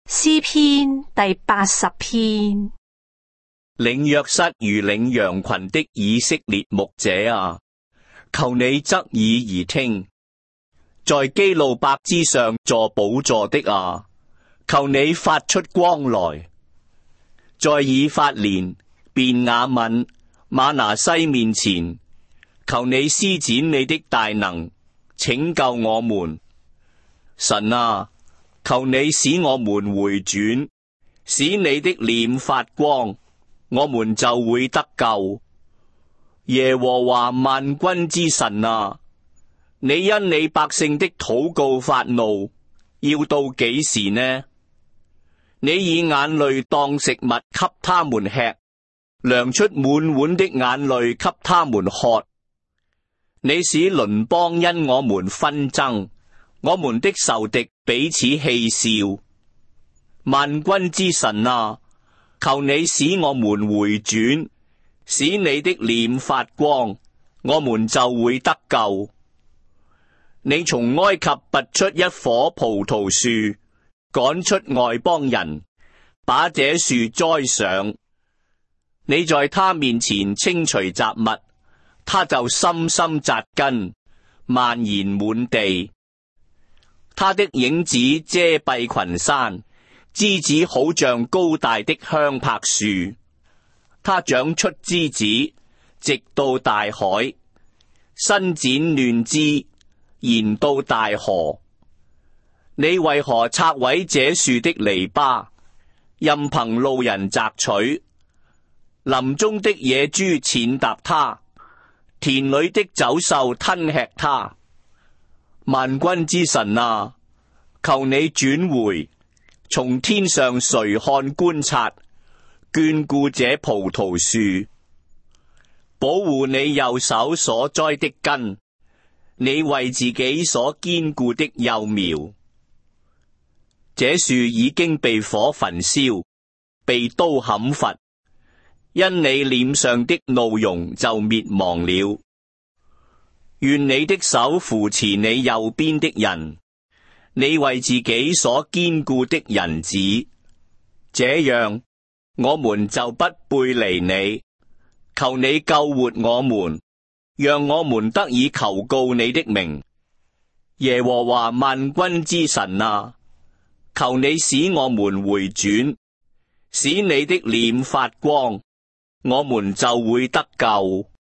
詩篇第80篇。 領約瑟如領羊群的以色列牧者啊，求你側耳而聽；在基路伯之上坐寶座的啊，求你發出光來；在以法蓮、便雅憫、瑪拿西面前，求你施展你的大能，拯救我們。神啊，求你使我們回轉，使你的臉發光，我們就會得救。耶和華萬軍之神啊，你因你百姓的禱告發怒，要到幾時呢？你以眼淚當食物給他們吃，量出滿碗的眼淚給他們喝。你使鄰邦因我們紛爭，我們的仇敵彼此戲笑。萬軍之神啊，求你使我們回轉，使你的臉發光，我們就會得救。你從埃及拔出一棵葡萄樹，趕出外邦人，把這樹栽上。你在他面前清除雜物，他就深深扎根，蔓延滿地。他的影子遮蔽群山，枝子好像高大的香柏樹。他長出枝子，直到大海，伸展嫩枝，延到大河。你為何拆毀這樹的籬笆，任憑路人摘取？林中的野豬踐踏它，田裏的走獸吞吃它。萬軍之神啊，求你轉回，從天上垂看觀察，眷顧這葡萄樹，保護你右手所栽的根，你為自己所堅固的幼苗。這樹已經被火焚燒，被刀砍伐，因你臉上的怒容就滅亡了。願你的手扶持你右邊的人，你為自己所堅固的人子，這樣我們就不背離你。求你救活我們，讓我們得以求告你的名。耶和華萬軍之神啊，求你使我們回轉，使你的臉發光，我們就會得救。